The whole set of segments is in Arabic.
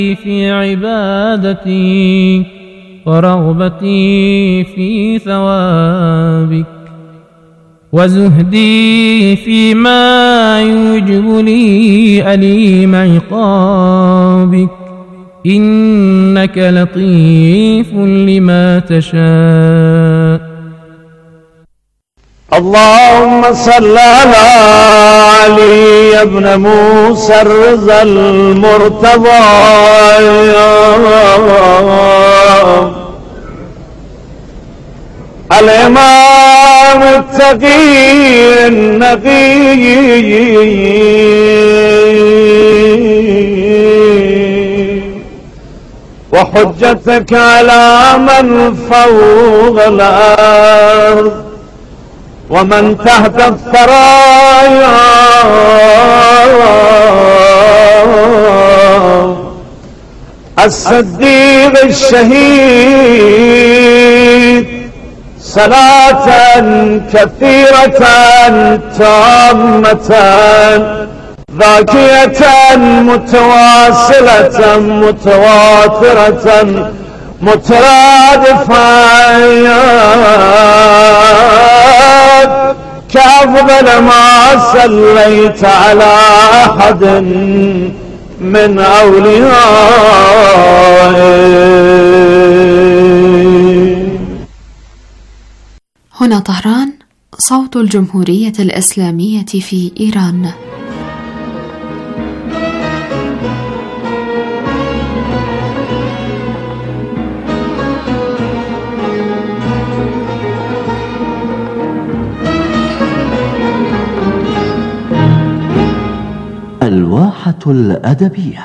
في عبادتي ورغبتي في ثوابك وزهدي فيما يوجب لي أليم عقابك إنك لطيف لما تشاء. اللهم صل على علي بن موسى الرضا المرتضى الإمام التقي النقي وحجتك على من فوق الأرض ومن تحت الثرايا الصديق الشهيد صلاة كثيرة تامة ذاكية متواصلة متواترة مترادفة كأفضل ما صليت على أحد من أوليائه. هنا طهران، صوت الجمهورية الإسلامية في إيران. الواحة الأدبية.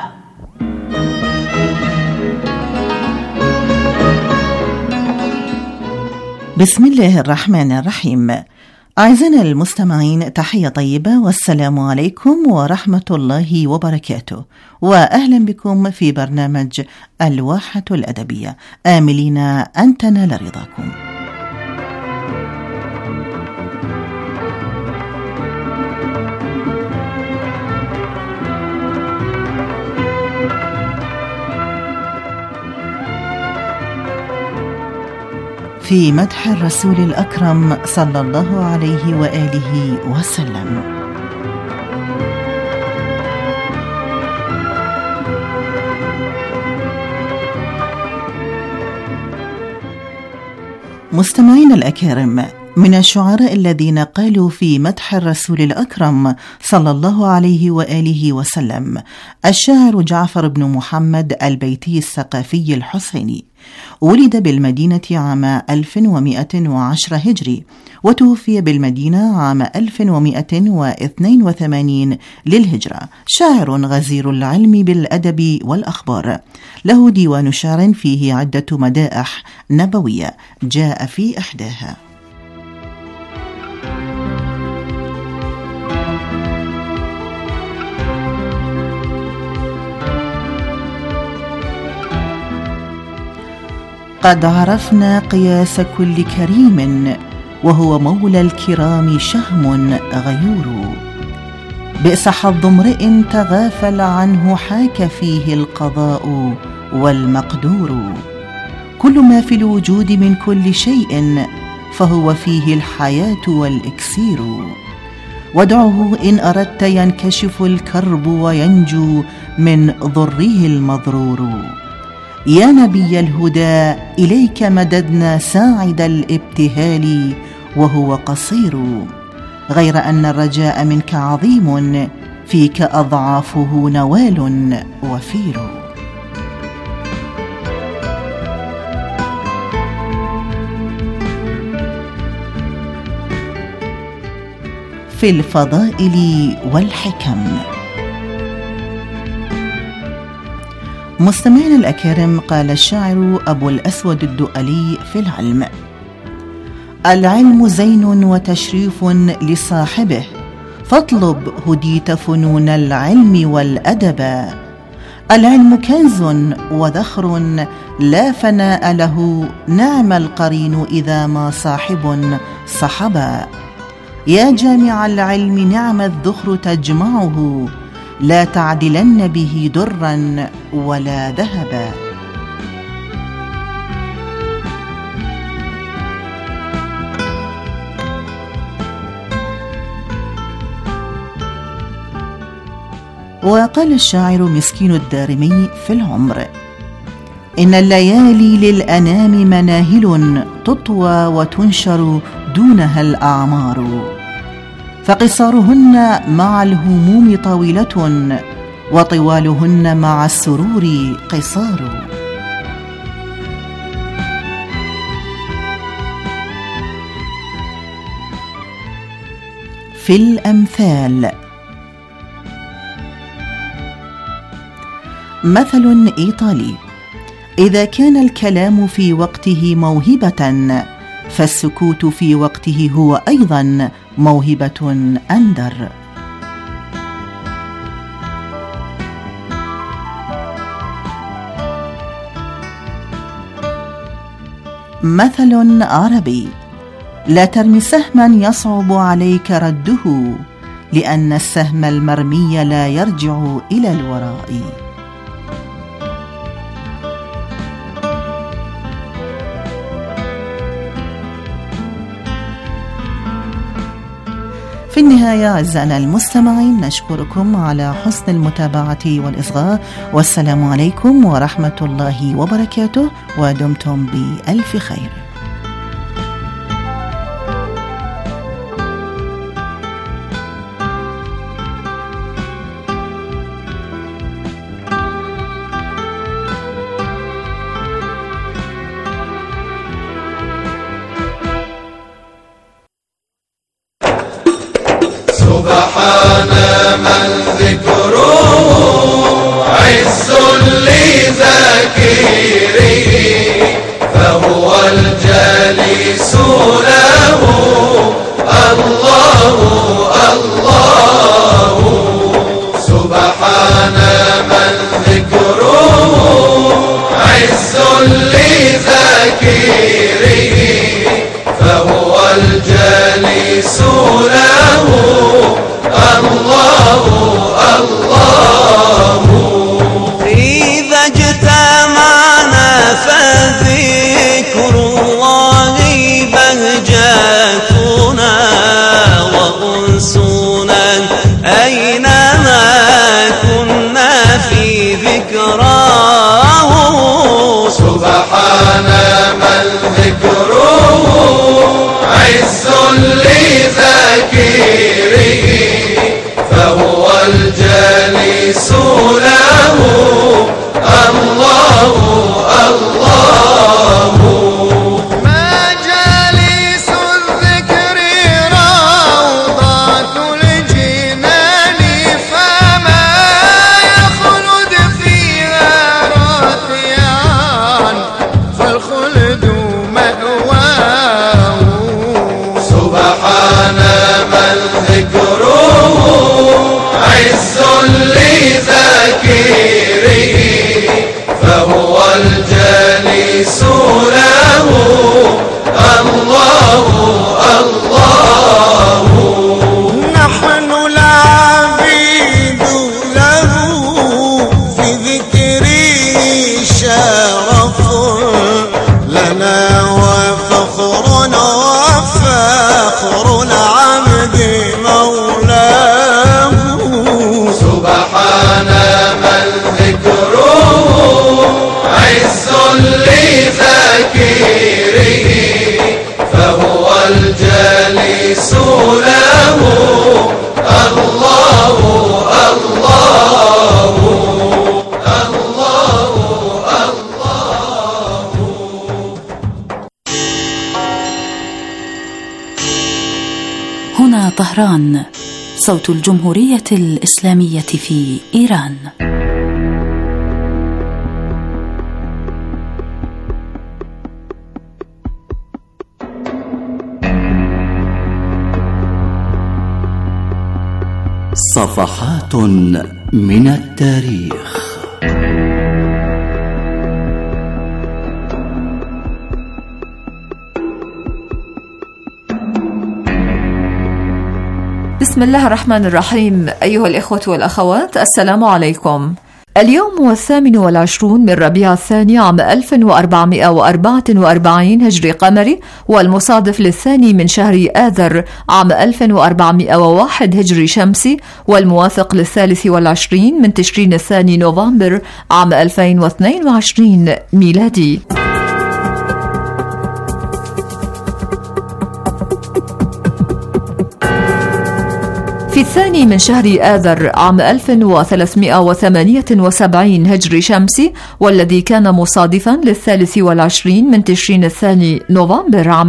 بسم الله الرحمن الرحيم. أعزائنا المستمعين، تحية طيبة والسلام عليكم ورحمة الله وبركاته، وأهلا بكم في برنامج الواحة الأدبية، آملين أن تنال رضاكم. في مدح الرسول الأكرم صلى الله عليه وآله وسلم. مستمعين الأكارم، من الشعراء الذين قالوا في مدح الرسول الأكرم صلى الله عليه وآله وسلم الشاعر جعفر بن محمد البيتي الثقافي الحسيني. ولد بالمدينة عام 1110 هجري، وتوفي بالمدينة عام 1182 للهجرة. شاعر غزير العلم بالأدب والأخبار، له ديوان شعر فيه عدة مدائح نبوية جاء في إحداها: قد عرفنا قياس كل كريم، وهو مولى الكرام شهم غيور. بئس حظ امرئ تغافل عنه حاك فيه القضاء والمقدور. كل ما في الوجود من كل شيء، فهو فيه الحياة والإكسير. وادعه إن أردت ينكشف الكرب وينجو من ضره المضرور. يا نبي الهدى إليك مددنا ساعد الابتهال وهو قصير. غير أن الرجاء منك عظيم، فيك أضعافه نوال وفير. في الفضائل والحكم. مستمعين الأكارم، قال الشاعر أبو الأسود الدؤلي في العلم: العلم زين وتشريف لصاحبه، فاطلب هديت فنون العلم والأدب. العلم كنز وذخر لا فناء له، نعم القرين إذا ما صاحب صحبا. يا جامع العلم نعم الذخر تجمعه، لا تعدلن به درا ولا ذهبا. وقال الشاعر مسكين الدارمي في العمر: إن الليالي للأنام مناهل تطوى وتنشر دونها الأعمار، فقصارهن مع الهموم طويلة وطوالهن مع السرور قصار. في الأمثال: مثل إيطالي: إذا كان الكلام في وقته موهبة فالسكوت في وقته هو أيضا موهبة أندر. مثل عربي: لا ترمي سهما يصعب عليك رده، لأن السهم المرمي لا يرجع إلى الوراء. في النهاية أعزائنا المستمعين، نشكركم على حسن المتابعة والإصغاء، والسلام عليكم ورحمة الله وبركاته، ودمتم بألف خير. سبحان من ذكره عز لذاكره، فهو الجليس له الله الله. سبحان من ذكره عز لذاكره، فهو الجليس له الله الله. إذا اجتمعنا فذكر الله بهجتنا وأنسنا، أينما كنا في ذكراه. سبحان من ذكره عز لذاكره، فهو الجليس له الله الله. ما جليس الذكر روضة الجنان، فما يخلد فيها راضيا فالخلد مأواه. سبحان من ذكره عز لذاكره، فهو الجليس له الله الله. نحن العبيد له في ذكره شرف لنا وفخر وفخر العبد مولاه. سبحان من ذكره عز لذاكره، فهو الجليس له الله الله الله الله. هنا طهران، صوت الجمهورية الإسلامية في إيران. صفحات من التاريخ. بسم الله الرحمن الرحيم. أيها الإخوة والأخوات، السلام عليكم. اليوم هو 28 من ربيع الثاني عام 1444 هجري قمري، والمصادف للثاني من شهر آذر عام 1401 هجري شمسي، والموافق ل23 من تشرين الثاني نوفمبر عام 2022 ميلادي. في الثاني من شهر آذر عام 1378 هجري شمسي، والذي كان مصادفا ل23 من تشرين الثاني نوفمبر عام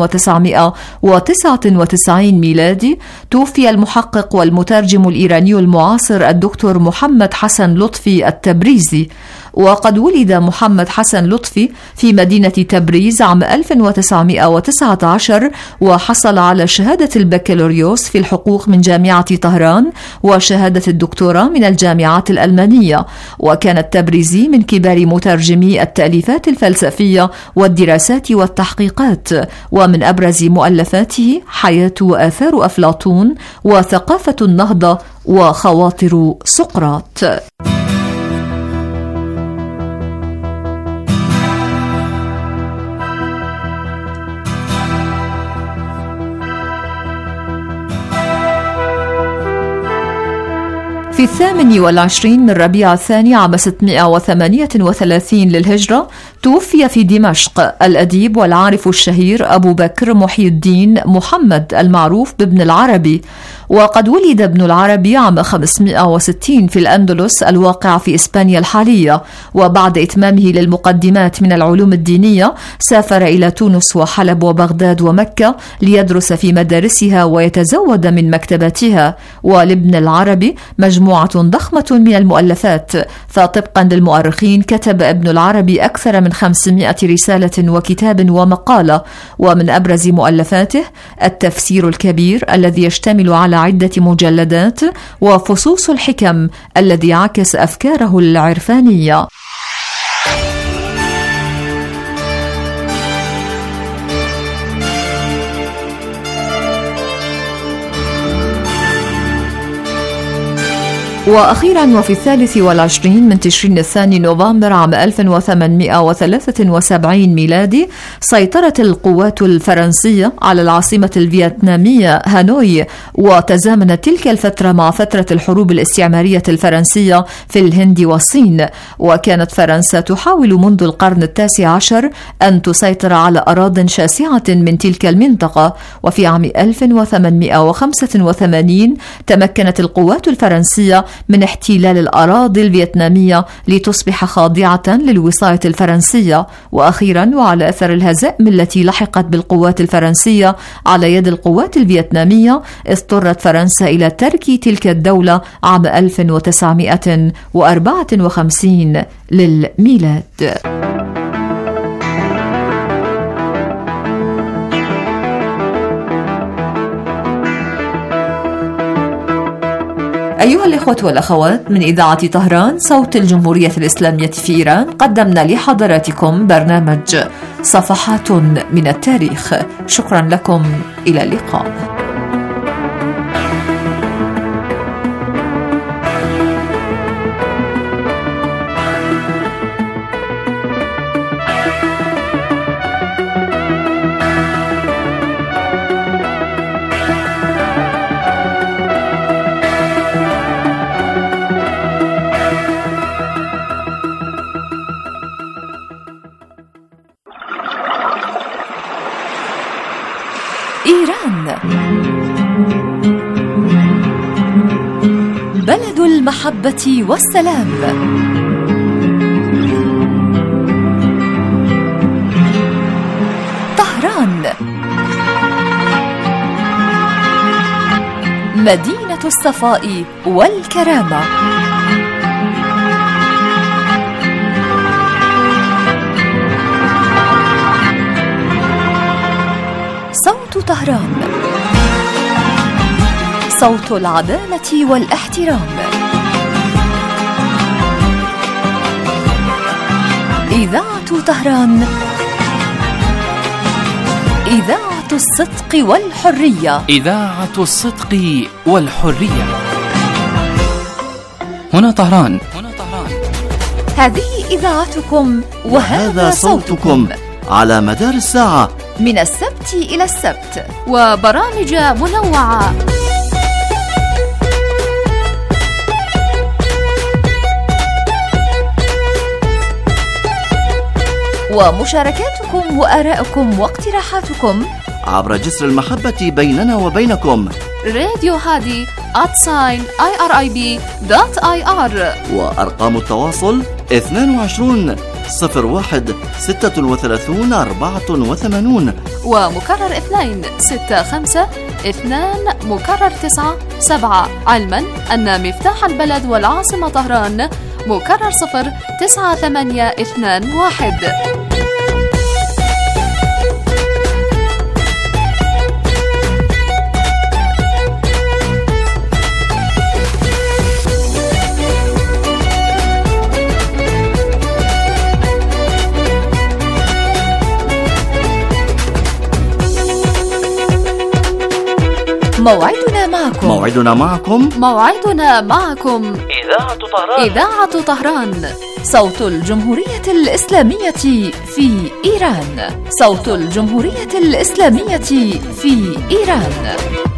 1999 ميلادي، توفي المحقق والمترجم الإيراني المعاصر الدكتور محمد حسن لطفي التبريزي. وقد ولد محمد حسن لطفي في مدينة تبريز عام 1919، وحصل على شهادة البكالوريوس في الحقوق من جامعة طهران وشهادة الدكتوراه من الجامعات الألمانية. وكان التبريزي من كبار مترجمي التأليفات الفلسفية والدراسات والتحقيقات، ومن أبرز مؤلفاته حياة وآثار أفلاطون وثقافة النهضة وخواطر سقراط. في 28 من ربيع الثاني عام 638 للهجرة توفي في دمشق الأديب والعارف الشهير أبو بكر محي الدين محمد المعروف بابن العربي. وقد ولد ابن العربي عام 560 في الأندلس الواقع في إسبانيا الحالية، وبعد إتمامه للمقدمات من العلوم الدينية سافر إلى تونس وحلب وبغداد ومكة ليدرس في مدارسها ويتزود من مكتباتها. ولابن العربي مجموعة ضخمة من المؤلفات، فطبقا للمؤرخين كتب ابن العربي أكثر من 500 رسالة وكتاب ومقالة. ومن أبرز مؤلفاته التفسير الكبير الذي يشتمل على عدة مجلدات، وفصوص الحكم الذي عكس أفكاره العرفانية. وأخيرا وفي 23 من تشرين الثاني نوفمبر عام 1873 ميلادي سيطرت القوات الفرنسية على العاصمة الفيتنامية هانوي، وتزامنت تلك الفترة مع فترة الحروب الاستعمارية الفرنسية في الهند والصين. وكانت فرنسا تحاول منذ القرن التاسع عشر أن تسيطر على أراضٍ شاسعة من تلك المنطقة. وفي عام 1885 تمكنت القوات الفرنسية من احتلال الأراضي الفيتنامية لتصبح خاضعة للوصاية الفرنسية. وأخيرا وعلى أثر الهزائم التي لحقت بالقوات الفرنسية على يد القوات الفيتنامية، اضطرت فرنسا إلى ترك تلك الدولة عام 1954 للميلاد. أيها الإخوة والأخوات، من إذاعة طهران صوت الجمهورية الإسلامية في إيران، قدمنا لحضراتكم برنامج صفحات من التاريخ. شكرا لكم، إلى اللقاء. إيران بلد المحبة والسلام. طهران مدينة الصفاء والكرامة. صوت طهران، صوت العدالة والاحترام. إذاعة طهران، إذاعة إذاعة الصدق والحرية. إذاعة الصدق والحرية. هنا طهران. هذه إذاعتكم وهذا صوتكم على مدار الساعة من السبت إلى السبت، وبرامج منوعة. ومشاركاتكم وآراءكم واقتراحاتكم عبر جسر المحبة بيننا وبينكم. راديو هادي @irib.ir. وأرقام التواصل 22 01 36 84، ومكرر 2 65 2 مكرر 9 7، علما أن مفتاح البلد والعاصمة طهران مكرر 0 9 8 2 1. موعدنا معكم إذاعة طهران، صوت الجمهورية الإسلامية في إيران. صوت الجمهورية الإسلامية في إيران.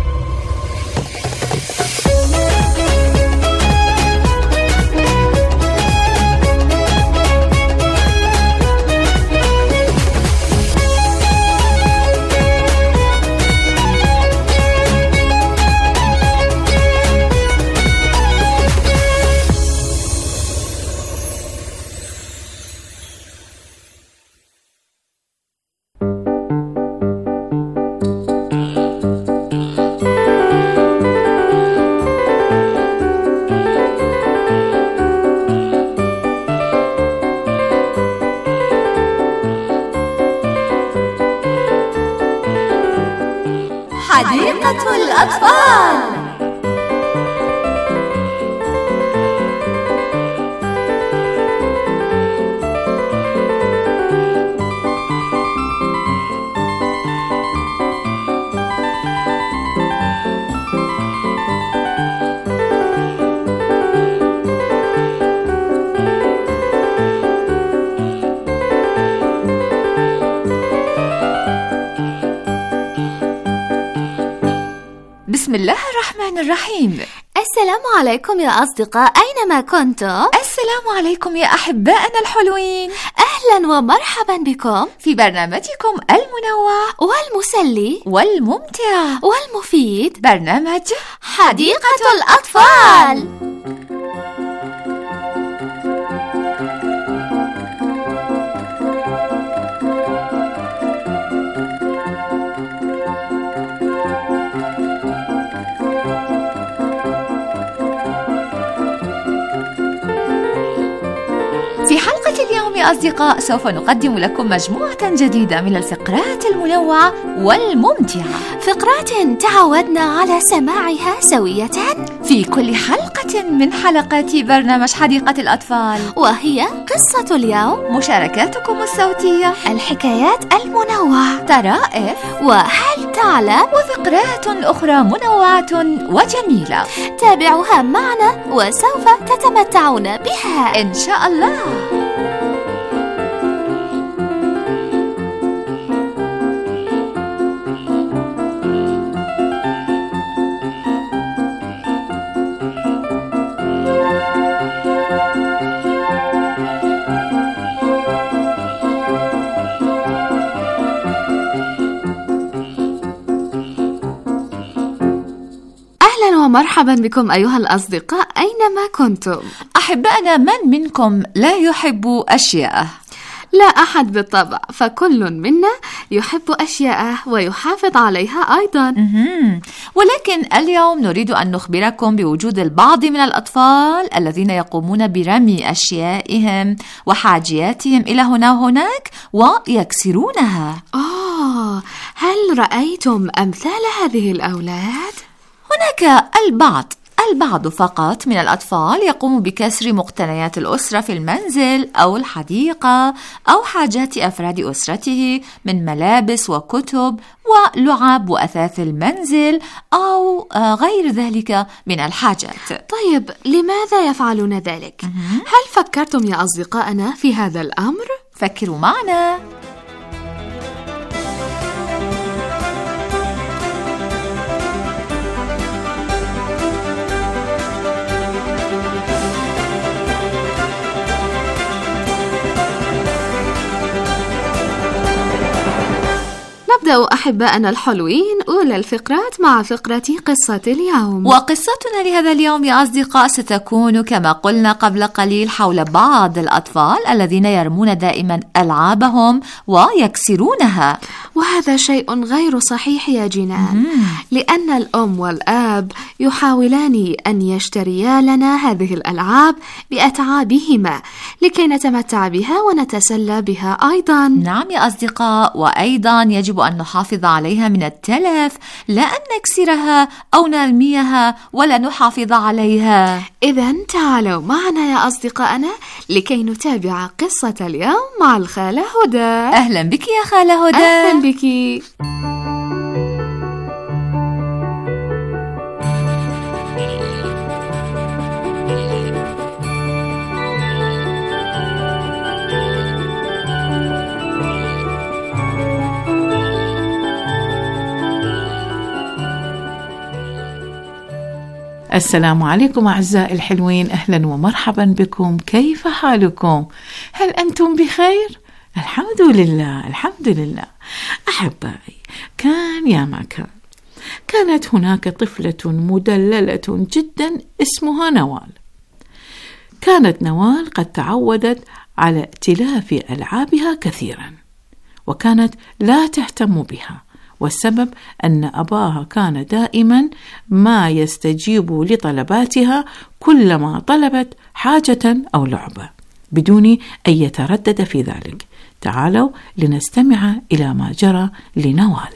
حديقة الأطفال. بسم الله الرحمن الرحيم. السلام عليكم يا أصدقاء، أينما كنتم. السلام عليكم يا أحبائنا الحلوين. أهلا ومرحبا بكم في برنامجكم المنوع والمسلي والممتع والمفيد، برنامج حديقة الأطفال. في حلقة اليوم يا أصدقاء سوف نقدم لكم مجموعة جديدة من الفقرات المنوعة والممتعة، فقرات تعودنا على سماعها سوية في كل حلقة من حلقات برنامج حديقة الأطفال، وهي قصة اليوم، مشاركاتكم الصوتية، الحكايات المنوعة، طرائف، وهل تعلم، وفقرات أخرى منوعة وجميلة. تابعوها معنا وسوف تتمتعون بها إن شاء الله. أهلا ومرحبا بكم أيها الأصدقاء أينما كنتم. أحبائنا، من منكم لا يحب أشياء؟ لا أحد بالطبع، فكل منا يحب أشياء ويحافظ عليها أيضا. ولكن اليوم نريد أن نخبركم بوجود البعض من الأطفال الذين يقومون برمي أشيائهم وحاجياتهم إلى هنا وهناك ويكسرونها. هل رأيتم أمثال هذه الأولاد؟ هناك البعض، البعض فقط من الأطفال يقوم بكسر مقتنيات الأسرة في المنزل أو الحديقة أو حاجات أفراد أسرته من ملابس وكتب ولعب وأثاث المنزل أو غير ذلك من الحاجات. طيب لماذا يفعلون ذلك؟ هل فكرتم يا أصدقائنا في هذا الأمر؟ فكروا معنا. نبدأ أحبائنا الحلوين أولى الفقرات مع فقرة قصة اليوم. وقصتنا لهذا اليوم يا أصدقاء ستكون كما قلنا قبل قليل حول بعض الأطفال الذين يرمون دائما ألعابهم ويكسرونها، وهذا شيء غير صحيح يا جنان، لأن الأم والآب يحاولان أن يشتريا لنا هذه الألعاب بأتعابهما لكي نتمتع بها ونتسلى بها أيضا. نعم يا أصدقاء، وأيضا يجب أن نحافظ عليها من التلف، لا أن نكسرها أو نرميها ولا نحافظ عليها. إذن تعالوا معنا يا أصدقائنا لكي نتابع قصة اليوم مع الخالة هدى. أهلا بك يا خالة هدى. أهلا بك. السلام عليكم أعزائي الحلوين، أهلا ومرحبا بكم. كيف حالكم؟ هل أنتم بخير؟ الحمد لله الحمد لله. أحبائي، كان يا ما كانت هناك طفلة مدللة جدا اسمها نوال. كانت نوال قد تعودت على ائتلاف ألعابها كثيرا، وكانت لا تهتم بها، والسبب أن أباها كان دائما ما يستجيب لطلباتها كلما طلبت حاجة أو لعبة بدون أن يتردد في ذلك. تعالوا لنستمع إلى ما جرى لنوال.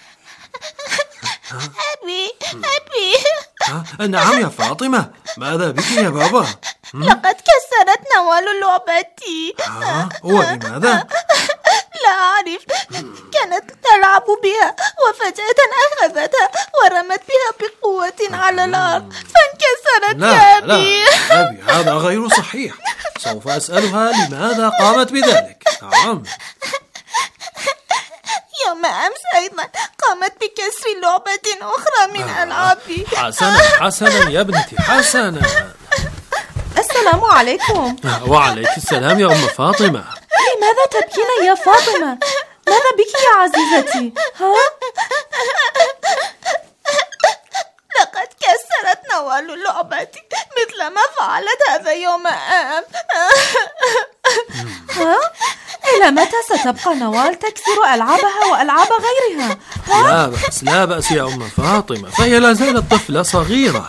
أبي نعم يا فاطمة، ماذا بك يا بابا؟ لقد كسرت نوال لعبتي. ولماذا؟ لا أعرف، كانت تلعب بها وفجأة أخذتها ورمت بها بقوة على الأرض فانكسرت. يا أبي أبي هذا غير صحيح، سوف أسألها لماذا قامت بذلك. نعم، يوم أمس أيضا قامت بكسر لعبة أخرى من ألعابي. حسنا يا ابنتي، حسنا. السلام عليكم. وعليك السلام يا أم فاطمة. لماذا تبكين يا فاطمة؟ ماذا بك يا عزيزتي؟ لقد كسرت نوال لعبتي مثل ما فعلت هذا يوم أمس. إلى متى ستبقى نوال تكسر ألعابها وألعاب غيرها؟ لا بأس يا أم فاطمة، فهي لا زالت طفلة صغيرة.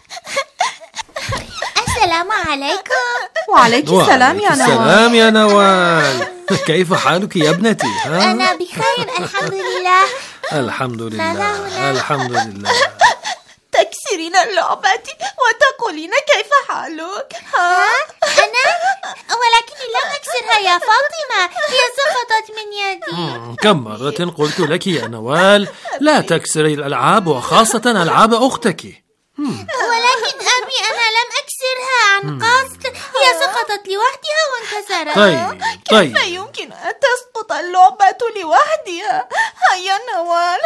السلام عليكم. وعليك السلام يا نوال. السلام يا نوال، كيف حالك يا ابنتي؟ أنا بخير الحمد لله. الحمد لله الحمد لله. تكسرين لعبتي وتقولين كيف حالك؟ أنا؟ ولكني لم أكسرها يا فاطمة، هي سقطت من يدي. كم مرة قلت لك يا نوال لا تكسري الألعاب، وخاصة ألعاب أختك. ولكن أبي أنا لم أكسرها عن قصد، هي سقطت لوحدها وانكسرت. طيب كيف يمكن أن تسقط اللعبة لوحدها؟ هيا نوال.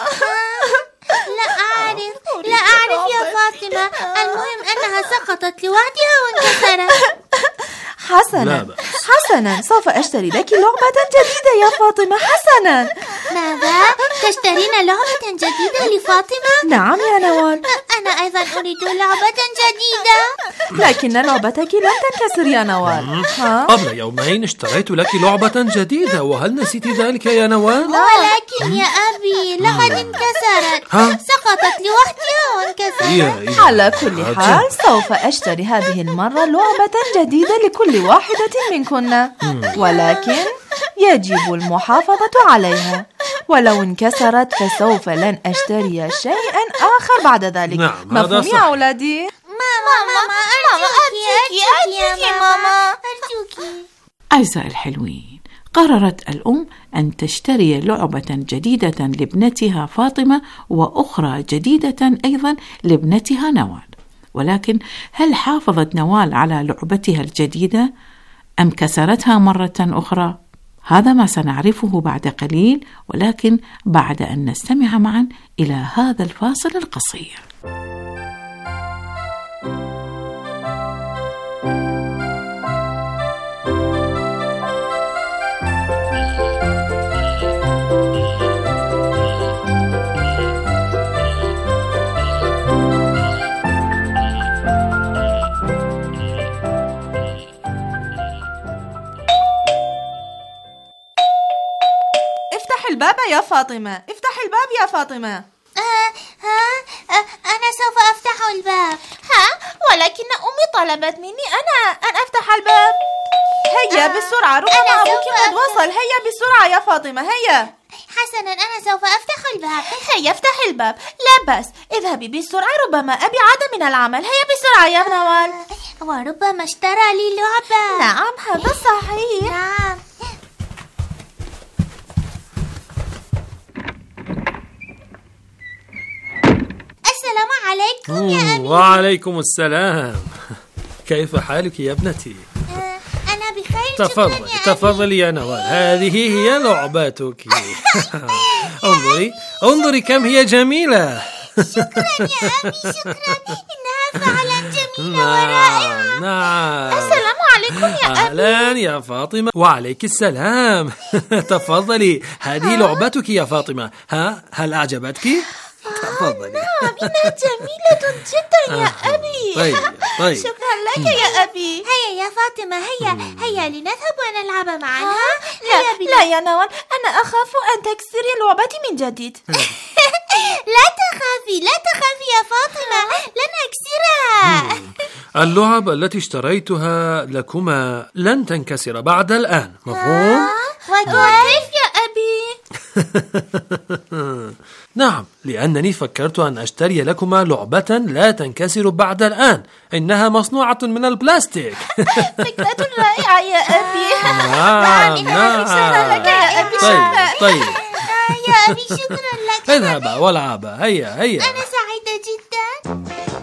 لا أعرف يا فاطمة، المهم أنها سقطت لوحدها وانكسرت. حسنا، سوف أشتري لك لعبة جديدة يا فاطمة. حسنا. ماذا؟ تشترين لعبة جديدة لفاطمة؟ نعم يا نوال. أنا أيضا أريد لعبة جديدة. لكن لعبتك لن تنكسر يا نوال. قبل يومين اشتريت لك لعبة جديدة، وهل نسيت ذلك يا نوال؟ ولكن يا أبي لقد انكسرت، سقطت لوحدها وانكسرت. على كل حال سوف أشتري هذه المرة لعبة جديدة لكل واحدة منكن، ولكن يجب المحافظة عليها. ولو انكسرت فسوف لن أشتري شيئا آخر بعد ذلك. نعم، مفهوم يا أولادي؟ ماما أرجوكي يا ماما أرجوكي. أعزائي الحلوين، قررت الأم أن تشتري لعبة جديدة لابنتها فاطمة وأخرى جديدة أيضا لابنتها نوال. ولكن هل حافظت نوال على لعبتها الجديدة أم كسرتها مرة أخرى؟ هذا ما سنعرفه بعد قليل، ولكن بعد أن نستمع معا إلى هذا الفاصل القصير. الباب يا فاطمة، افتح الباب يا فاطمة. أنا سوف أفتح الباب. ولكن أمي طلبت مني أنا أن أفتح الباب. هيا بسرعة، ربما أبوك قد وصل. هيا بسرعة يا فاطمة، هيا. حسنا، أنا سوف أفتح الباب. هيا افتح الباب. لا بأس، اذهبي بسرعة، ربما أبي عاد من العمل. هيا بسرعة يا نوال. وربما اشترى لي لعبة. نعم، هذا صحيح. نعم. السلام عليكم يا أبي. وعليكم السلام. كيف حالك يا ابنتي؟ أنا بخير. تفضلي يا نوال، هذه هي لعبتك. انظري كم هي جميلة. شكرا يا أبي، شكرا، إنها فعلا جميلة ورائعة. نعم. السلام عليكم يا أبي. أهلا يا فاطمة. وعليك السلام. تفضلي، هذه لعبتك يا فاطمة. هل أعجبتك؟ تفضلي. نعم، إنها جميلة جدا يا أبي. طيب. شكرا لك يا أبي. هيا يا فاطمة، هيا لنذهب ونلعب معا. لا يا نوال، أنا أخاف أن تكسري لعبتي من جديد. لا تخافي يا فاطمة، لن أكسرها. اللعب التي اشتريتها لكما لن تنكسر بعد الآن، مفهوم؟ وكيف يا أبي؟ نعم، لأنني فكرت أن أشتري لكما لعبة لا تنكسر بعد الآن. إنها مصنوعة من البلاستيك. فكرة رائعة يا أبي. نعم. لك يا أبي. طيب. يا أبي، شكرا لك. اذهبا والعبا. هيا. أنا سعيدة جدا.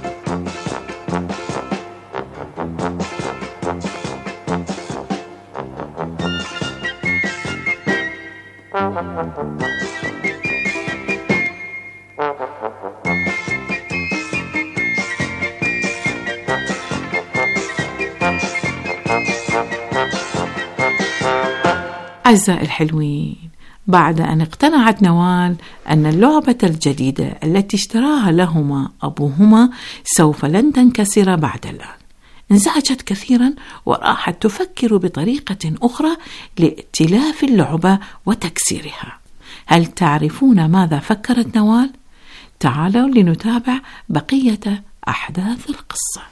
أعزائي الحلوين، بعد أن اقتنعت نوال أن اللعبة الجديدة التي اشتراها لهما أبوهما سوف لن تنكسر بعد الآن، انزعجت كثيرا وراحت تفكر بطريقة أخرى لائتلاف اللعبة وتكسيرها. هل تعرفون ماذا فكرت نوال؟ تعالوا لنتابع بقية أحداث القصة.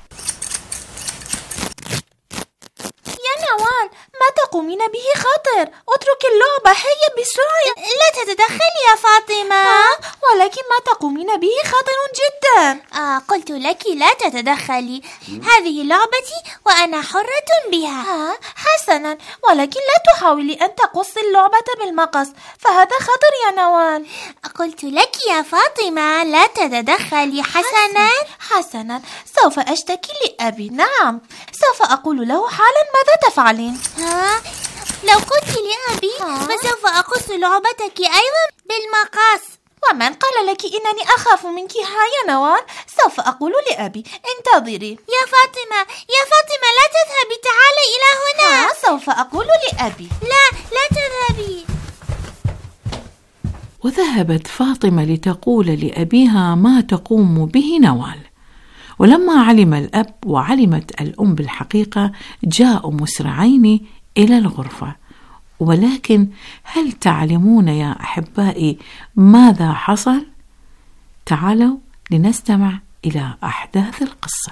نوال، ما تقومين به خطر. اترك اللعبة، هيا بسرعة. لا تتدخلي يا فاطمة. ولكن ما تقومين به خطر جدا. قلت لك لا تتدخلي. هذه لعبتي وأنا حرة بها. حسنا، ولكن لا تحاولي أن تقصي اللعبة بالمقص، فهذا خطر يا نوال. قلت لك يا فاطمة لا تتدخلي. حسنا، سوف أشتكي لأبي. نعم، سوف أقول له حالا ماذا تفعلين. لو قلت لأبي فسوف أقص لعبتك أيضا بالمقص. ومن قال لك إنني أخاف منك؟ يا نوال، سوف أقول لأبي. انتظري يا فاطمة، لا تذهبي، تعالي إلى هنا. سوف أقول لأبي. لا تذهبي. وذهبت فاطمة لتقول لأبيها ما تقوم به نوال. ولما علم الأب وعلمت الأم بالحقيقة جاءوا مسرعين إلى الغرفة. ولكن هل تعلمون يا أحبائي ماذا حصل؟ تعالوا لنستمع إلى أحداث القصة.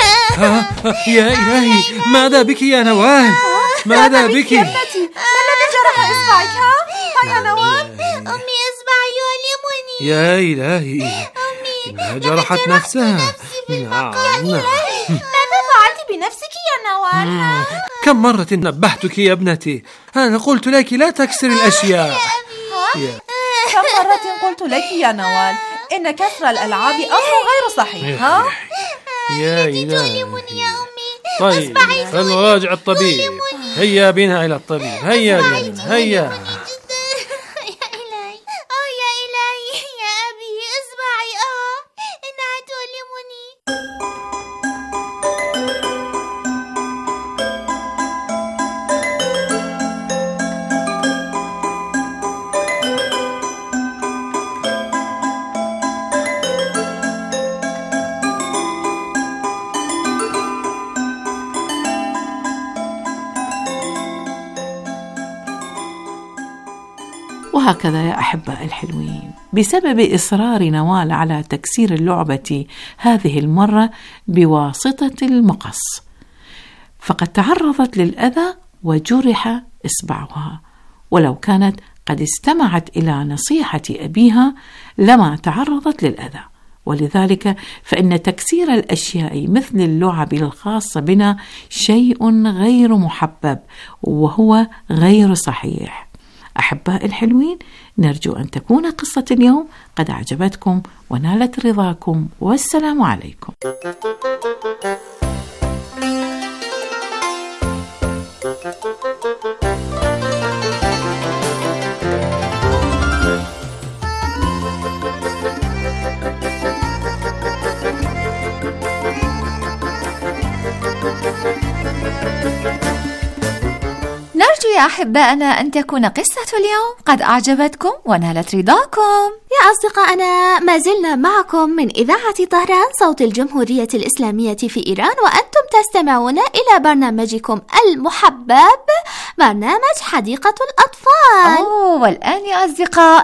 يا إلهي، ماذا بك يا نوال؟ ماذا بك؟ ما الذي جرح إصبعك؟ ها يا نوال. أمي إصبعي يؤلمني. يا إلهي، إنها جرحت نفسها. نعم. ماذا فعلت بنفسك يا نوال؟ كم مرة نبهتك يا ابنتي؟ أنا قلت لك لا تكسري الأشياء. كم مرة قلت لك يا نوال إن كسر الألعاب أمر غير صحيح؟ يا إلهي. طيب فلنراجع الطبيب. هيا بنا إلى الطبيب. هيا بنا. هيا. وهكذا يا أحباء الحلوين، بسبب إصرار نوال على تكسير اللعبة هذه المرة بواسطة المقص، فقد تعرضت للأذى وجرح إصبعها، ولو كانت قد استمعت إلى نصيحة أبيها لما تعرضت للأذى. ولذلك فإن تكسير الأشياء مثل اللعب الخاصة بنا شيء غير محبب وهو غير صحيح. أحباء الحلوين، نرجو أن تكون قصة اليوم قد أعجبتكم ونالت رضاكم، والسلام عليكم. نرجو يا أحبائنا أن تكون قصة اليوم قد أعجبتكم ونالت رضاكم. يا أصدقائنا، ما زلنا معكم من إذاعة طهران صوت الجمهورية الإسلامية في إيران، وأنتم تستمعون إلى برنامجكم المحبب، برنامج حديقة الأطفال. والآن يا أصدقاء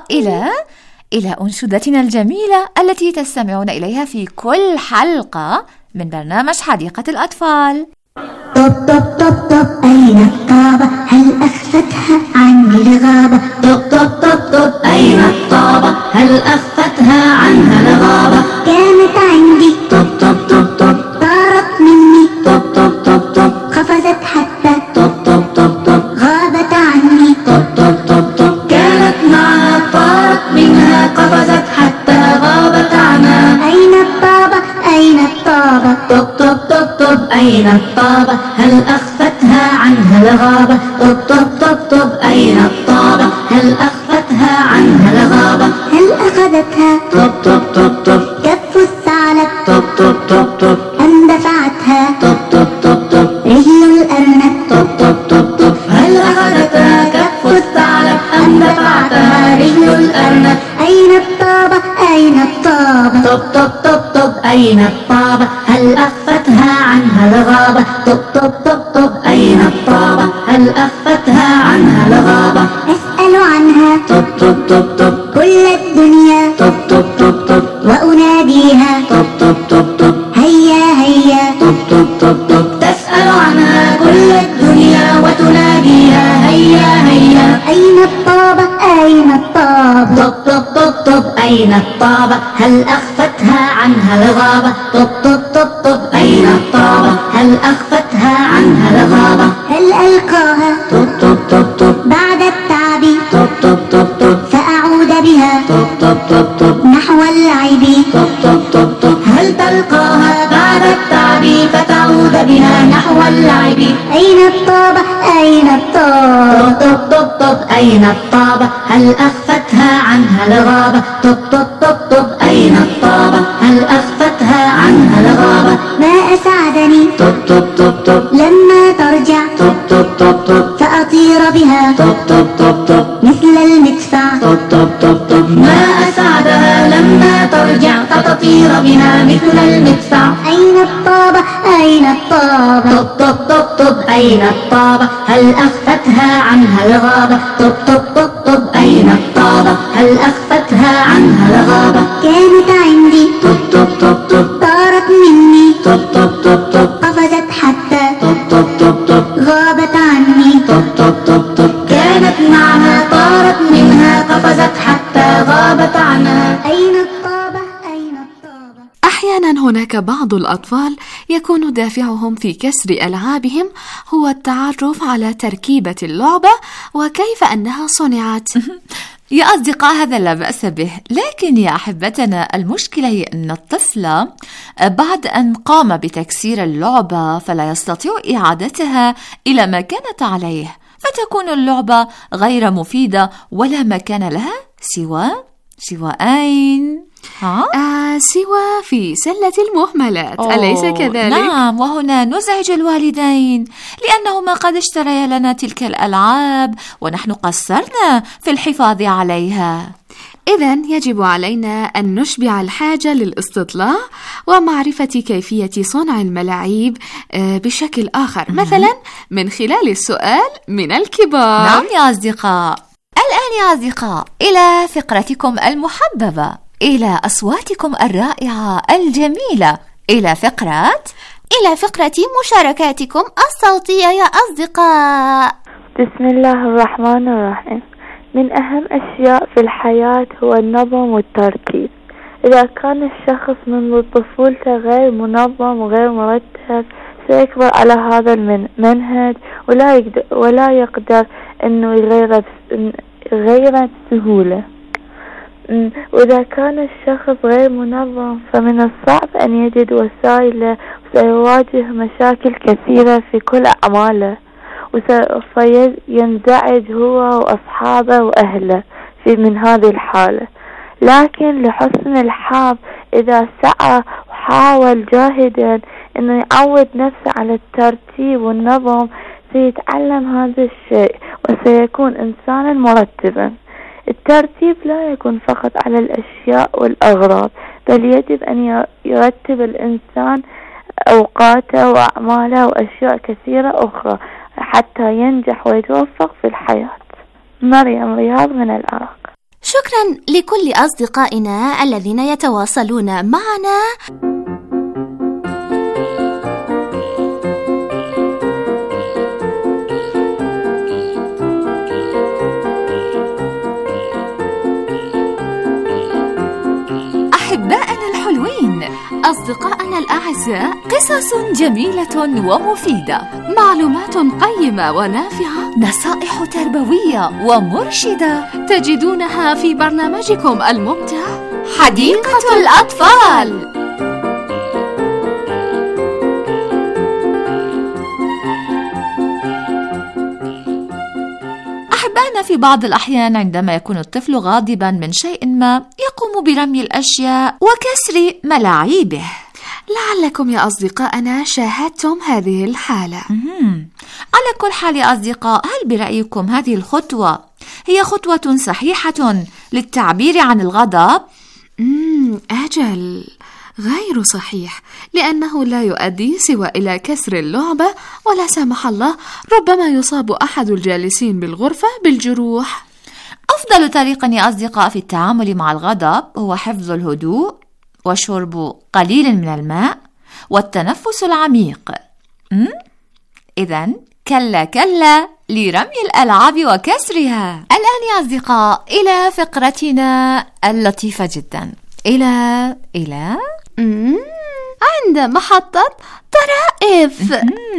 إلى أنشودتنا الجميلة التي تستمعون إليها في كل حلقة من برنامج حديقة الأطفال. طب طب طب طب أين الطابة؟ هل أخفتها عني الغابة؟ طب طب طب طب أين الطابة؟ هل أخفتها عنها الغابة؟ كانت عندي طب طب طب طب طارت مني طب طب طب طب قفزت حتى طب طب طب طب غابت عني طب طب طب طب كانت معها طارت منها قفزت حتى غابت عنها. أين الطابة؟ أين الطابة؟ طب طب طب طب أين الطابة؟ هل أخفتها عنها الغابة؟ طب طب طب طب أين الطابة؟ هل أخفتها عنها الغابة؟ هل أخذتها طب طب طب طب كف الثعلب طب طب طب طب أم دفعتها طب طب طب طب رجل الأرنب طب طب طب طب هل أخذتها كف الثعلب أم دفعتها رجل الأرنب؟ أين الطابة؟ أين الطابة؟ طب طب طب طب أين الطابة؟ هل أخفتها عنها الغابة؟ طب طب طب طب أين الطابة؟ هل أخفتها عنها الغابة؟ أسأل عنها طب طب طب طب كل الدنيا طب طب طب طب وأناديها طب طب طب طب هيا هيا طب طب طب طب تسأل عنها كل الدنيا وتناديها هيا هيا. أين الطابة؟ أين الطابة؟ طب طب طب طب أين الطابة؟ هل أخفتها عنها الغابة؟ طب طب طب طب أين الطابة؟ هل أخفتها عنها الغابة؟ هل ألقاها طب طب طب طب بعد التعب طب طب طب طب فأعود بها طب طب طب طب نحو اللعب طب طب طب طب هل تلقاها بعد التعب فتعود بها نحو اللعب؟ أين الطابة؟ أين الطابة؟ طب طب طب أين الطابة؟ هل أخفتها عنها الغابة؟ طب طب طب طب أين الطابة؟ هل أخفتها عنها الغابة؟ ما أسعدني طب طب طب طب لما ترجع طب طب طب طب فأطير بها طب طب طب طب مثل المدفع طب طب طب طب ما أسعدها لما ترجع فتطير بها مثل المدفع. أين الطابة؟ أين الطابة؟ طب طب طب طب أين الطابة؟ هل أخفتها عنها الغابة؟ طب طب طب طب أين الطابة؟ هل أخفتها عنها الغابة؟ كانت عندي طب طب طب طب طارت مني طب طب طب طب قفزت حتى طب طب طب طب غابت عني طب طب طب طب كانت هناك بعض الأطفال يكون دافعهم في كسر ألعابهم هو التعرف على تركيبة اللعبة وكيف أنها صنعت. يا أصدقاء هذا لا بأس به، لكن يا أحبتنا المشكلة هي أن الطفل بعد أن قام بتكسير اللعبة فلا يستطيع إعادتها إلى ما كانت عليه، فتكون اللعبة غير مفيدة ولا مكان لها سوى أين؟ سوى في سلة المهملات، أليس كذلك؟ نعم، وهنا نزعج الوالدين لأنهما قد اشتريا لنا تلك الألعاب ونحن قصرنا في الحفاظ عليها. إذن يجب علينا أن نشبع الحاجة للاستطلاع ومعرفة كيفية صنع الملاعيب بشكل آخر، مثلا من خلال السؤال من الكبار. نعم يا أصدقاء. الآن يا أصدقاء إلى فقرتكم المحببة، إلى أصواتكم الرائعة الجميلة، إلى فقرة مشاركاتكم الصوتية يا أصدقاء. بسم الله الرحمن الرحيم. من أهم أشياء في الحياة هو النظم والترتيب. إذا كان الشخص منذ طفولته غير منظم وغير مرتب سيكبر على هذا المنهج ولا يقدر أنه يغيره بسهولة. وإذا كان الشخص غير منظم فمن الصعب أن يجد وسائله وسيواجه مشاكل كثيرة في كل أعماله وسوف ينزعج هو وأصحابه وأهله من هذه الحالة. لكن لحسن الحظ إذا سعى وحاول جاهدا أنه يعود نفسه على الترتيب والنظم سيتعلم هذا الشيء وسيكون إنسانا مرتبا. الترتيب لا يكون فقط على الأشياء والأغراض، بل يجب أن يرتب الإنسان أوقاته وأعماله وأشياء كثيرة أخرى حتى ينجح ويتوفق في الحياة. مريم رياض من العراق. شكرا لكل أصدقائنا الذين يتواصلون معنا. أحبائنا الحلوين، أصدقائنا الأعزاء، قصص جميلة ومفيدة، معلومات قيمة ونافعة، نصائح تربوية ومرشدة تجدونها في برنامجكم الممتع حديقة الأطفال. أحبائنا، في بعض الأحيان عندما يكون الطفل غاضبا من شيء ما يقوم برمي الأشياء وكسر ملاعيبه. لعلكم يا أصدقائنا شاهدتم هذه الحالة. على كل حال يا أصدقاء، هل برأيكم هذه الخطوة هي خطوة صحيحة للتعبير عن الغضب؟ أجل، غير صحيح، لأنه لا يؤدي سوى إلى كسر اللعبة، ولا سمح الله ربما يصاب أحد الجالسين بالغرفة بالجروح. أفضل طريقة يا أصدقاء في التعامل مع الغضب هو حفظ الهدوء وشرب قليل من الماء والتنفس العميق. إذن كلا لرمي الألعاب وكسرها. الآن يا أصدقاء إلى فقرتنا اللطيفة جدا، إلى عند محطة طرائف.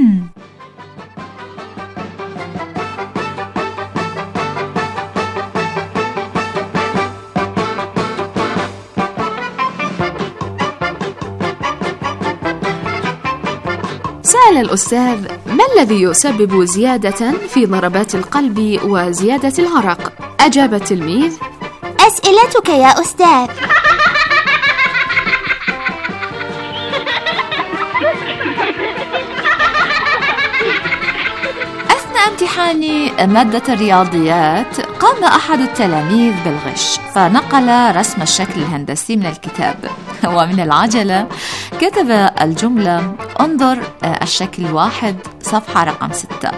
سأل الأستاذ: ما الذي يسبب زيادة في ضربات القلب وزيادة العرق؟ أجاب التلميذ: أسئلتك يا أستاذ. أثناء امتحان مادة الرياضيات قام أحد التلاميذ بالغش، فنقل رسم الشكل الهندسي من الكتاب، ومن العجلة كتب الجملة: انظر الشكل 1 صفحة رقم 6.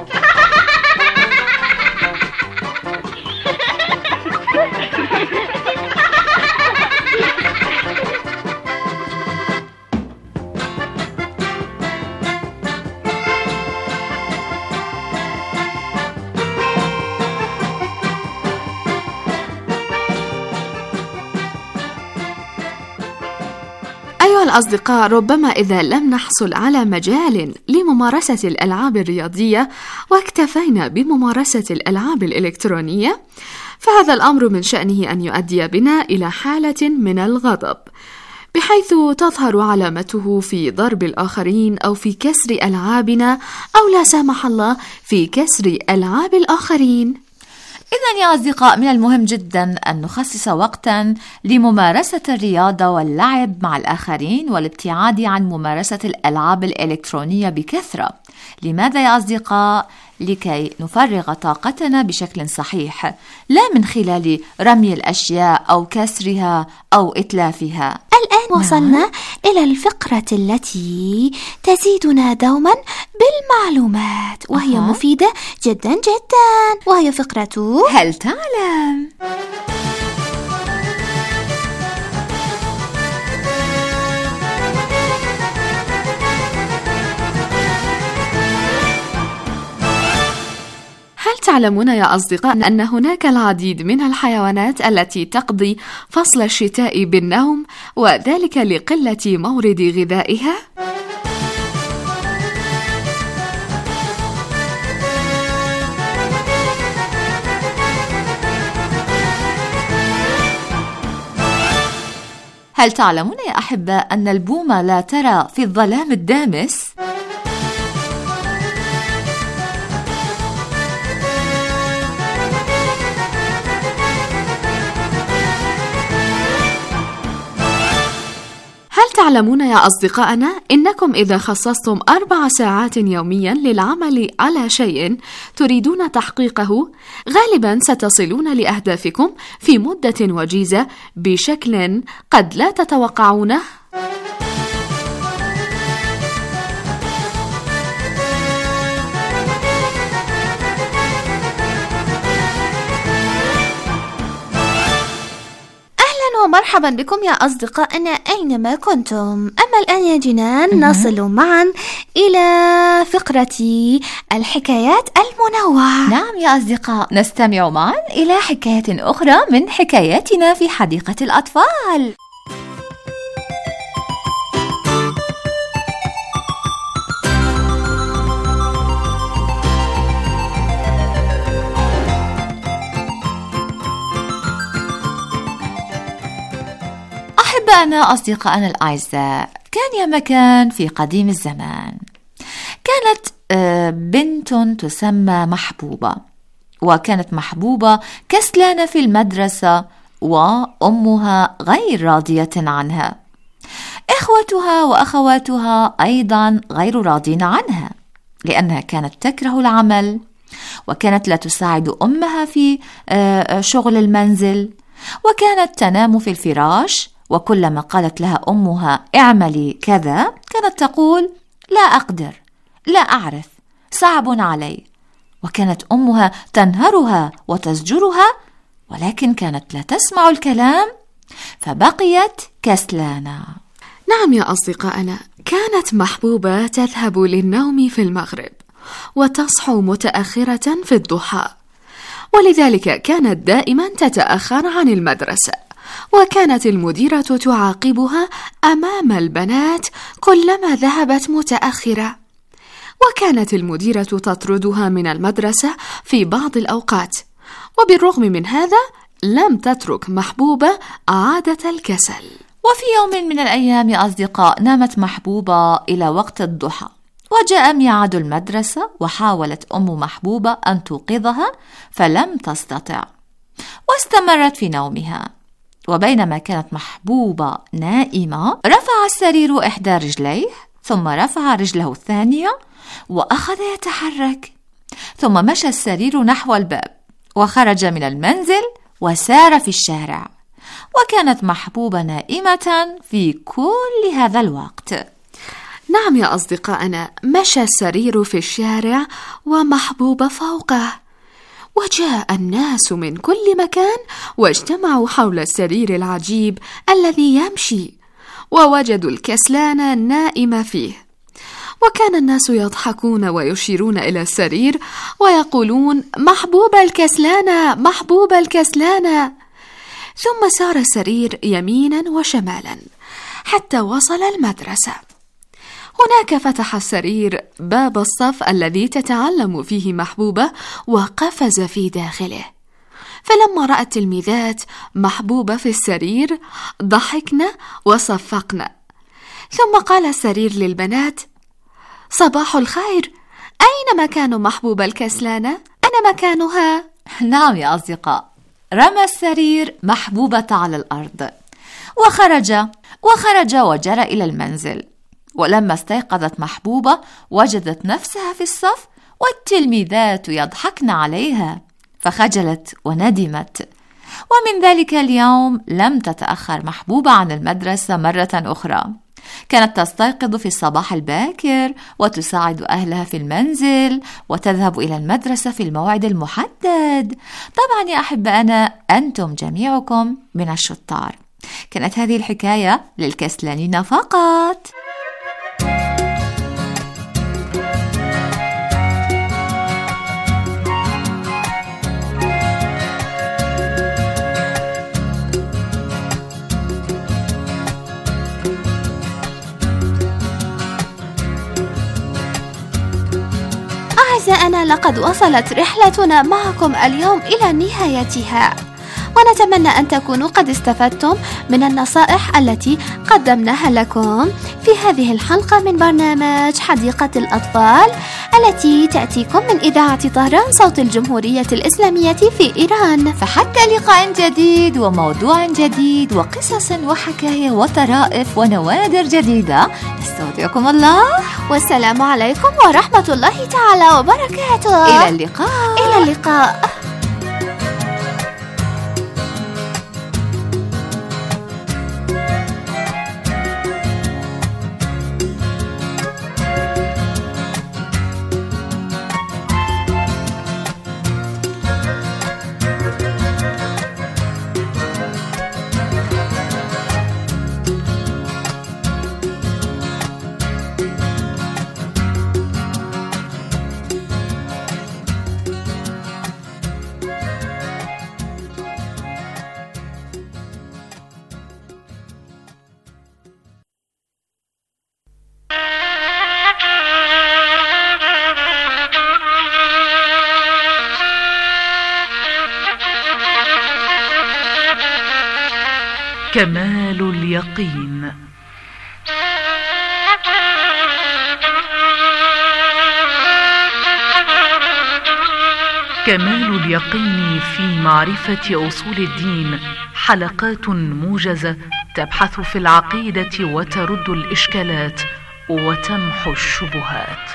أيها أيها الأصدقاء، ربما إذا لم نحصل على مجال لممارسة الألعاب الرياضية واكتفينا بممارسة الألعاب الإلكترونية، فهذا الأمر من شأنه أن يؤدي بنا إلى حالة من الغضب، بحيث تظهر علامته في ضرب الآخرين أو في كسر ألعابنا، أو لا سامح الله في كسر ألعاب الآخرين. إذن يا أصدقاء، من المهم جدا أن نخصص وقتا لممارسة الرياضة واللعب مع الآخرين والابتعاد عن ممارسة الألعاب الإلكترونية بكثرة. لماذا يا أصدقاء؟ لكي نفرغ طاقتنا بشكل صحيح، لا من خلال رمي الأشياء أو كسرها أو إتلافها. الآن وصلنا إلى الفقرة التي تزيدنا دوما بالمعلومات، وهي مفيدة جدا جدا، وهي فقرة هل تعلم؟ هل تعلمون يا أصدقاء أن هناك العديد من الحيوانات التي تقضي فصل الشتاء بالنوم، وذلك لقلة مورد غذائها؟ هل تعلمون يا أحباء أن البومة لا ترى في الظلام الدامس؟ هل تعلمون يا أصدقائنا إنكم إذا خصصتم 4 ساعات يوميا للعمل على شيء تريدون تحقيقه، غالبا ستصلون لأهدافكم في مدة وجيزة بشكل قد لا تتوقعونه؟ ومرحبا بكم يا أصدقائنا أينما كنتم. أما الآن يا جنان نصل معا إلى فقرة الحكايات المنوعة. نعم يا أصدقاء، نستمع معا إلى حكاية أخرى من حكاياتنا في حديقة الأطفال. أحبائنا أصدقائنا الأعزاء، كان يا مكان في قديم الزمان كانت بنت تسمى محبوبة، وكانت محبوبة كسلانة في المدرسة، وأمها غير راضية عنها. إخوتها وأخواتها أيضا غير راضين عنها، لأنها كانت تكره العمل، وكانت لا تساعد أمها في شغل المنزل، وكانت تنام في الفراش، وكلما قالت لها أمها اعملي كذا كانت تقول لا أقدر، لا أعرف، صعب علي. وكانت أمها تنهرها وتزجرها، ولكن كانت لا تسمع الكلام، فبقيت كسلانة. نعم يا أصدقائنا، كانت محبوبة تذهب للنوم في المغرب وتصحو متأخرة في الضحى، ولذلك كانت دائما تتأخر عن المدرسة، وكانت المديرة تعاقبها أمام البنات كلما ذهبت متأخرة، وكانت المديرة تطردها من المدرسة في بعض الأوقات. وبالرغم من هذا لم تترك محبوبة عادة الكسل. وفي يوم من الأيام يا أصدقاء، نامت محبوبة إلى وقت الضحى، وجاء ميعاد المدرسة، وحاولت أم محبوبة أن توقظها فلم تستطع، واستمرت في نومها. وبينما كانت محبوبة نائمة، رفع السرير إحدى رجليه، ثم رفع رجله الثانية وأخذ يتحرك، ثم مشى السرير نحو الباب، وخرج من المنزل وسار في الشارع. وكانت محبوبة نائمة في كل هذا الوقت. نعم يا أصدقائنا، مشى السرير في الشارع ومحبوبة فوقه، وجاء الناس من كل مكان واجتمعوا حول السرير العجيب الذي يمشي، ووجدوا الكسلانة النائمة فيه. وكان الناس يضحكون ويشيرون إلى السرير ويقولون محبوبة الكسلانة، محبوبة الكسلانة. ثم سار السرير يمينا وشمالا حتى وصل المدرسة. هناك فتح السرير باب الصف الذي تتعلم فيه محبوبة وقفز في داخله، فلما رأت التلميذات محبوبة في السرير ضحكن وصفقن، ثم قال السرير للبنات: صباح الخير، أين مكان محبوبة الكسلانة؟ أنا مكانها. نعم يا أصدقاء، رمى السرير محبوبة على الأرض وخرج وجرى إلى المنزل. ولما استيقظت محبوبة وجدت نفسها في الصف والتلميذات يضحكن عليها، فخجلت وندمت. ومن ذلك اليوم لم تتأخر محبوبة عن المدرسة مرة أخرى. كانت تستيقظ في الصباح الباكر وتساعد أهلها في المنزل وتذهب إلى المدرسة في الموعد المحدد. طبعا يا أحبائنا، أنتم جميعكم من الشطار. كانت هذه الحكاية للكسلانين فقط. أعزائنا، لقد وصلت رحلتنا معكم اليوم إلى نهايتها، ونتمنى أن تكونوا قد استفدتم من النصائح التي قدمناها لكم في هذه الحلقة من برنامج حديقة الأطفال التي تأتيكم من إذاعة طهران صوت الجمهورية الإسلامية في إيران. فحتى لقاء جديد وموضوع جديد وقصص وحكاية وطرائف ونوادر جديدة، استودعكم الله، والسلام عليكم ورحمة الله تعالى وبركاته. إلى اللقاء. إلى اللقاء. كمال اليقين. كمال اليقين في معرفة أصول الدين، حلقات موجزة تبحث في العقيدة وترد الإشكالات وتمحو الشبهات.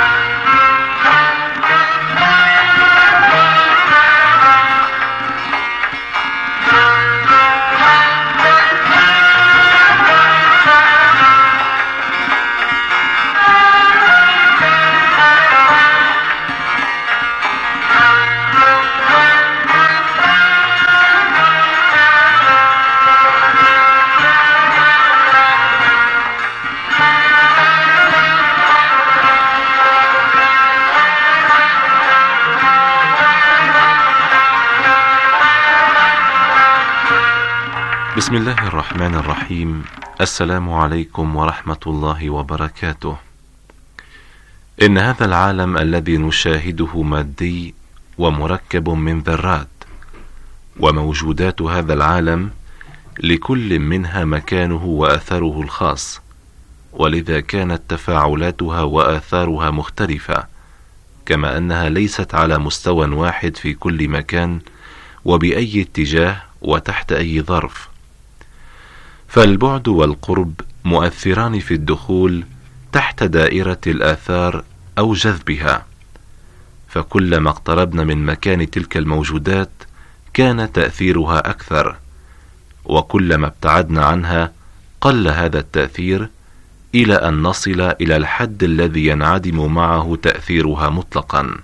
بسم الله الرحمن الرحيم. السلام عليكم ورحمة الله وبركاته. إن هذا العالم الذي نشاهده مادي ومركب من ذرات، وموجودات هذا العالم لكل منها مكانه وأثره الخاص، ولذا كانت تفاعلاتها وآثارها مختلفة، كما أنها ليست على مستوى واحد في كل مكان وبأي اتجاه وتحت أي ظرف. فالبعد والقرب مؤثران في الدخول تحت دائرة الآثار أو جذبها، فكلما اقتربنا من مكان تلك الموجودات كان تأثيرها أكثر، وكلما ابتعدنا عنها قل هذا التأثير، إلى أن نصل إلى الحد الذي ينعدم معه تأثيرها مطلقا.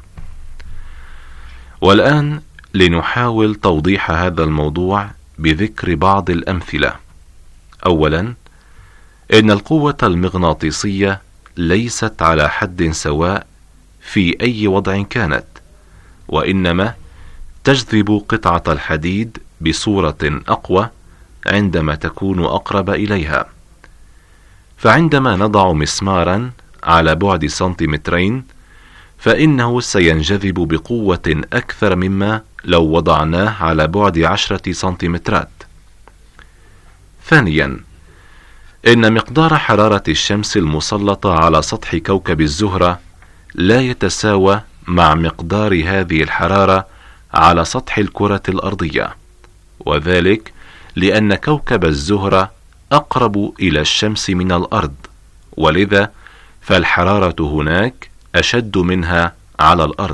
والآن لنحاول توضيح هذا الموضوع بذكر بعض الأمثلة. أولا، إن القوة المغناطيسية ليست على حد سواء في أي وضع كانت، وإنما تجذب قطعة الحديد بصورة أقوى عندما تكون أقرب إليها، فعندما نضع مسمارا على بعد سنتيمترين فإنه سينجذب بقوة أكثر مما لو وضعناه على بعد 10 سنتيمترات. ثانيا، إن مقدار حرارة الشمس المسلطة على سطح كوكب الزهرة لا يتساوى مع مقدار هذه الحرارة على سطح الكرة الأرضية، وذلك لأن كوكب الزهرة أقرب إلى الشمس من الأرض، ولذا فالحرارة هناك أشد منها على الأرض.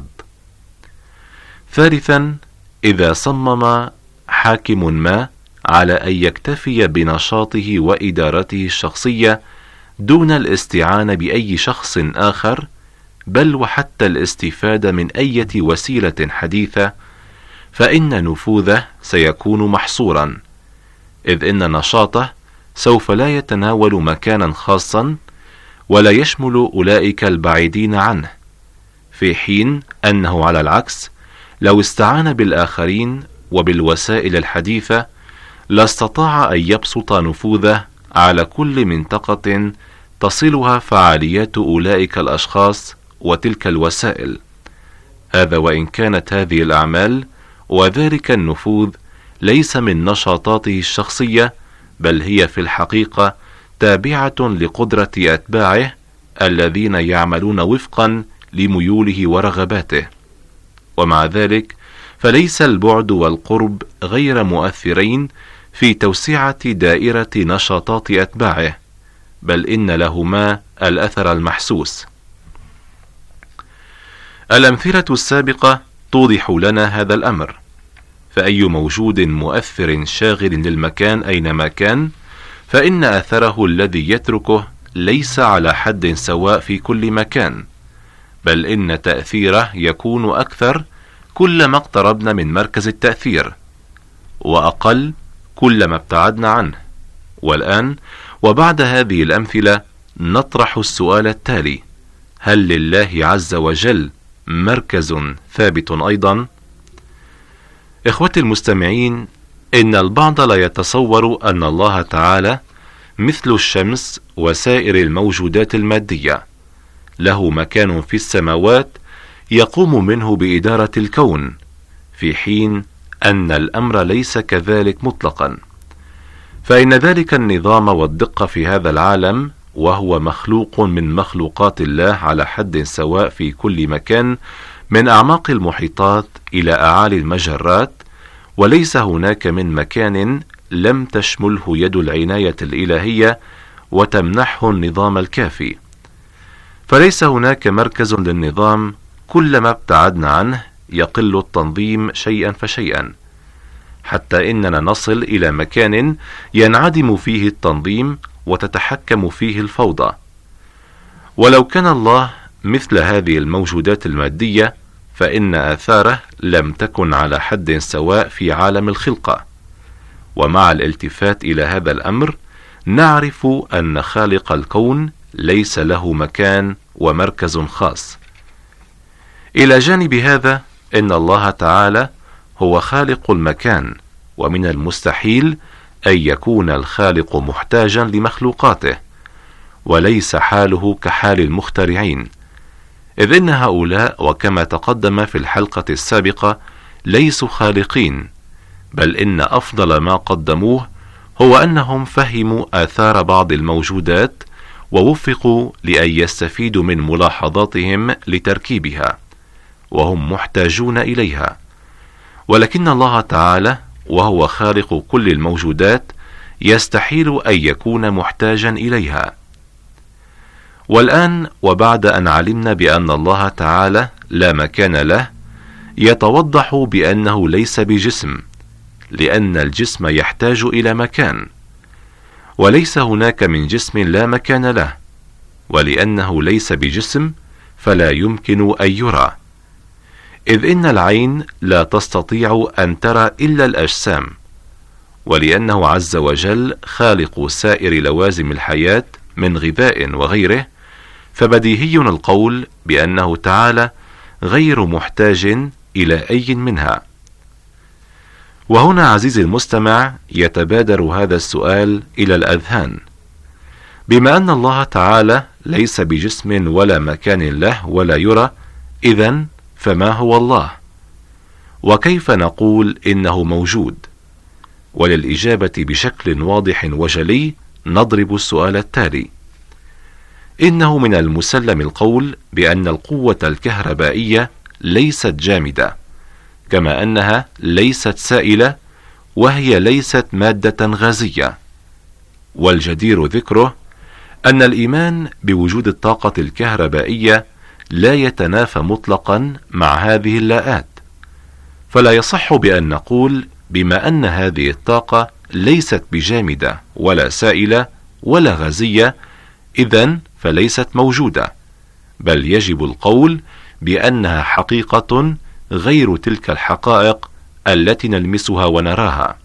ثالثا، إذا صمم حاكم ما على أن يكتفي بنشاطه وإدارته الشخصية دون الاستعانة بأي شخص آخر، بل وحتى الاستفادة من أي وسيلة حديثة، فإن نفوذه سيكون محصورا، إذ إن نشاطه سوف لا يتناول مكانا خاصا ولا يشمل أولئك البعيدين عنه، في حين أنه على العكس لو استعان بالآخرين وبالوسائل الحديثة لاستطاع أن يبسط نفوذه على كل منطقة تصلها فعاليات أولئك الأشخاص وتلك الوسائل. هذا وإن كانت هذه الأعمال وذلك النفوذ ليس من نشاطاته الشخصية، بل هي في الحقيقة تابعة لقدرة أتباعه الذين يعملون وفقا لميوله ورغباته. ومع ذلك فليس البعد والقرب غير مؤثرين في توسعة دائرة نشاطات أتباعه، بل إن لهما الأثر المحسوس. الأمثلة السابقة توضح لنا هذا الأمر، فأي موجود مؤثر شاغل للمكان أينما كان، فإن أثره الذي يتركه ليس على حد سواء في كل مكان، بل إن تأثيره يكون أكثر كلما اقتربنا من مركز التأثير، وأقل كلما ابتعدنا عنه. والآن وبعد هذه الأمثلة نطرح السؤال التالي: هل لله عز وجل مركز ثابت أيضا؟ إخوتي المستمعين، إن البعض لا يتصور أن الله تعالى مثل الشمس وسائر الموجودات المادية، له مكان في السماوات يقوم منه بإدارة الكون، في حين أن الأمر ليس كذلك مطلقا، فإن ذلك النظام والدقة في هذا العالم، وهو مخلوق من مخلوقات الله على حد سواء في كل مكان، من أعماق المحيطات إلى أعالي المجرات، وليس هناك من مكان لم تشمله يد العناية الإلهية وتمنحه النظام الكافي. فليس هناك مركز للنظام، كلما ابتعدنا عنه يقل التنظيم شيئا فشيئا، حتى إننا نصل إلى مكان ينعدم فيه التنظيم وتتحكم فيه الفوضى. ولو كان الله مثل هذه الموجودات المادية، فإن آثاره لم تكن على حد سواء في عالم الخلقة. ومع الالتفات إلى هذا الأمر نعرف أن خالق الكون ليس له مكان ومركز خاص. إلى جانب هذا، إن الله تعالى هو خالق المكان، ومن المستحيل أن يكون الخالق محتاجا لمخلوقاته، وليس حاله كحال المخترعين، إذ إن هؤلاء وكما تقدم في الحلقة السابقة ليسوا خالقين، بل إن أفضل ما قدموه هو أنهم فهموا آثار بعض الموجودات ووفقوا لأن يستفيدوا من ملاحظاتهم لتركيبها، وهم محتاجون إليها. ولكن الله تعالى وهو خالق كل الموجودات يستحيل أن يكون محتاجا إليها. والآن وبعد أن علمنا بأن الله تعالى لا مكان له، يتوضح بأنه ليس بجسم، لأن الجسم يحتاج إلى مكان، وليس هناك من جسم لا مكان له، ولأنه ليس بجسم فلا يمكن أن يرى، إذ إن العين لا تستطيع أن ترى إلا الأجسام، ولأنه عز وجل خالق سائر لوازم الحياة من غذاء وغيره، فبديهي القول بأنه تعالى غير محتاج إلى أي منها. وهنا عزيزي المستمع يتبادر هذا السؤال إلى الأذهان: بما أن الله تعالى ليس بجسم ولا مكان له ولا يرى، إذن فما هو الله؟ وكيف نقول إنه موجود؟ وللإجابة بشكل واضح وجلي نضرب السؤال التالي: إنه من المسلم القول بأن القوة الكهربائية ليست جامدة، كما أنها ليست سائلة، وهي ليست مادة غازية. والجدير ذكره أن الإيمان بوجود الطاقة الكهربائية لا يتنافى مطلقا مع هذه اللاءات، فلا يصح بأن نقول بما أن هذه الطاقة ليست بجامدة ولا سائلة ولا غازية إذن فليست موجودة، بل يجب القول بأنها حقيقة غير تلك الحقائق التي نلمسها ونراها.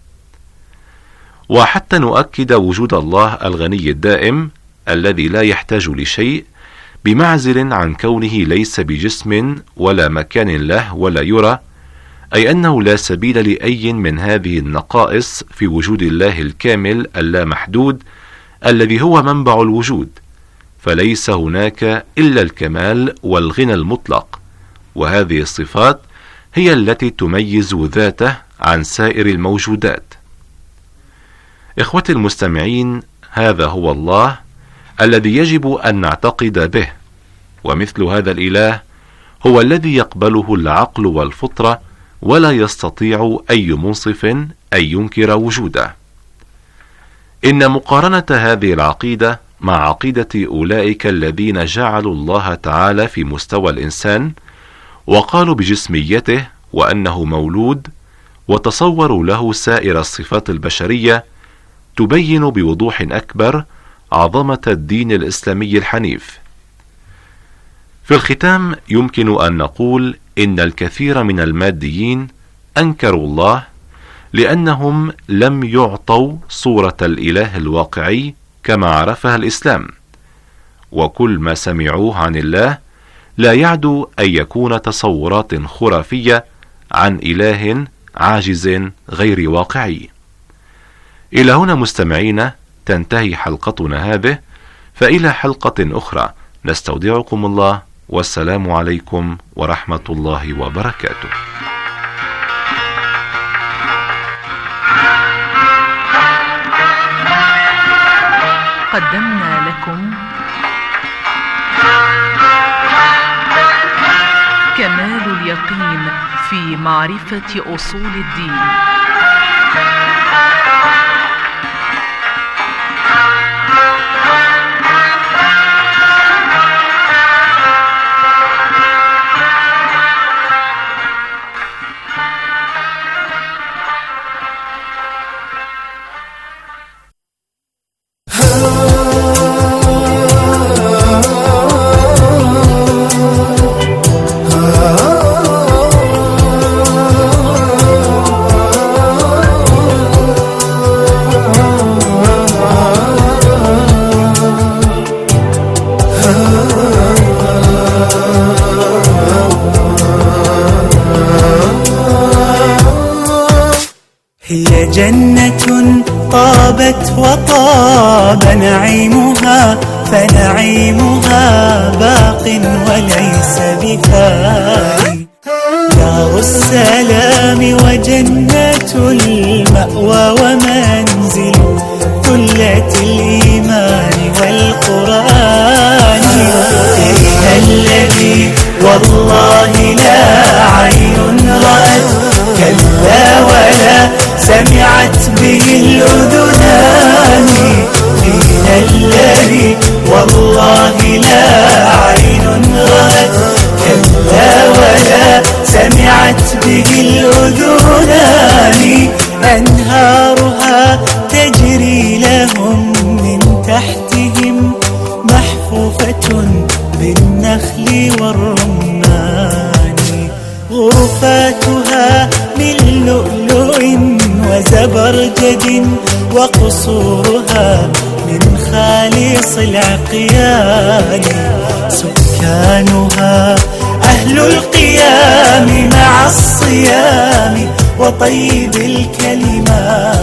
وحتى نؤكد وجود الله الغني الدائم الذي لا يحتاج لشيء، بمعزل عن كونه ليس بجسم ولا مكان له ولا يرى، أي أنه لا سبيل لأي من هذه النقائص في وجود الله الكامل اللامحدود الذي هو منبع الوجود، فليس هناك إلا الكمال والغنى المطلق، وهذه الصفات هي التي تميز ذاته عن سائر الموجودات. إخوتي المستمعين، هذا هو الله الذي يجب أن نعتقد به، ومثل هذا الإله هو الذي يقبله العقل والفطرة، ولا يستطيع أي منصف أن ينكر وجوده. إن مقارنة هذه العقيدة مع عقيدة أولئك الذين جعلوا الله تعالى في مستوى الإنسان وقالوا بجسميته وأنه مولود، وتصوروا له سائر الصفات البشرية، تبين بوضوح أكبر عظمة الدين الإسلامي الحنيف. في الختام يمكن أن نقول إن الكثير من الماديين أنكروا الله لأنهم لم يعطوا صورة الإله الواقعي كما عرفها الإسلام، وكل ما سمعوه عن الله لا يعدو أن يكون تصورات خرافية عن إله عاجز غير واقعي. إلى هنا مستمعينا تنتهي حلقتنا هذه، فإلى حلقة أخرى نستودعكم الله، والسلام عليكم ورحمة الله وبركاته. قدمنا لكم كمال اليقين في معرفة أصول الدين. هي جنة طابت وطاب نعيمها، فنعيمها باق وليس بفاني. دار السلام وجنة المأوى ومنزل ثلة الإيمان والقرآن. فيها الذي والله لا عين رأت، كلا ولا سمعت به الأذنان. فينا الذي والله لا عين رأت، كلا ولا سمعت به الأذنان. أنهارها تجري لهم من تحتهم، محفوفة بالنخل والرمان. غرفاتها من لؤلؤ وزبرجد، وقصورها من خالص العقيان. سكانها أهل القيام مع الصيام وطيب الكلمات.